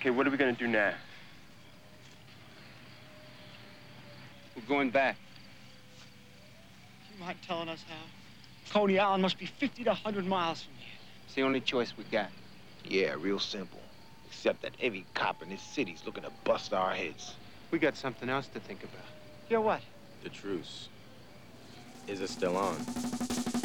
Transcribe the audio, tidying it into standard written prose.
Okay, what are we gonna do now? We're going back. You mind telling us how? Coney Island must be 50 to 100 miles from here. It's the only choice we got. Yeah, real simple. Except that every cop in this city's looking to bust our heads. We got something else to think about. Yeah, what? The truce. Is it still on?